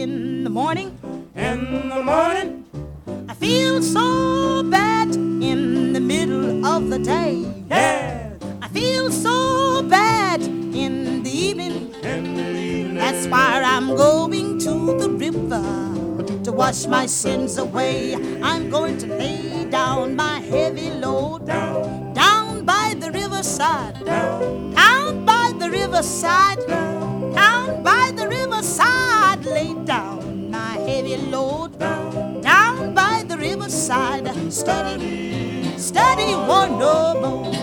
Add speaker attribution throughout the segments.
Speaker 1: in the morning.
Speaker 2: In the morning,
Speaker 1: I feel so bad in the middle of the day.
Speaker 2: yeah,
Speaker 1: I feel so bad in the evening.
Speaker 2: in the evening.
Speaker 1: That's why I'm going to the river to wash my sins away. I'm going to lay down my heavy load down by the riverside. Down by the riverside. Down by the riverside. Lay down my heavy load down by the riverside. Steady, steady, one no more.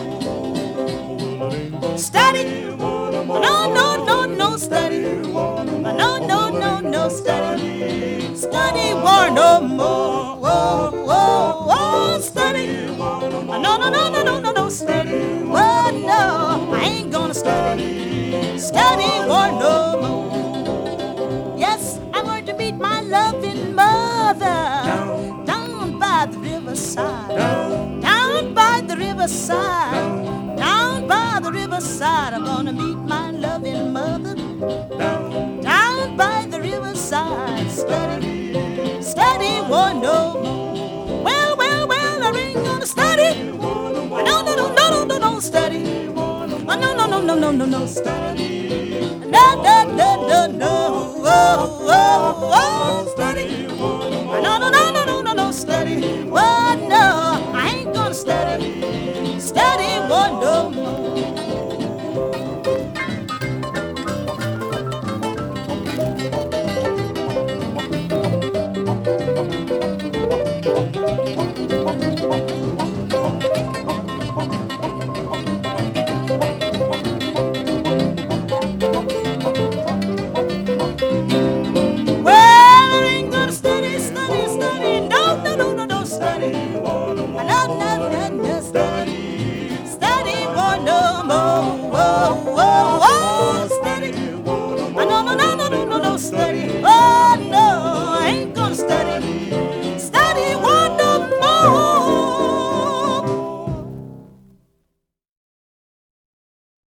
Speaker 1: Steady, no, steady. No, steady. Steady, war no more. Whoa, whoa, whoa, steady. No, steady. Well, no, I ain't gonna steady. Steady, war no more. Yes, I'm going to meet my loving mother down by the riverside. Down by the riverside. Down by the riverside. I'm gonna meet my loving mother down by the riverside. Steady, steady, one no more. Well, I ain't gonna study. No, study. No, study. No, study. No, study. Well, no, I ain't gonna study. Study, one no more.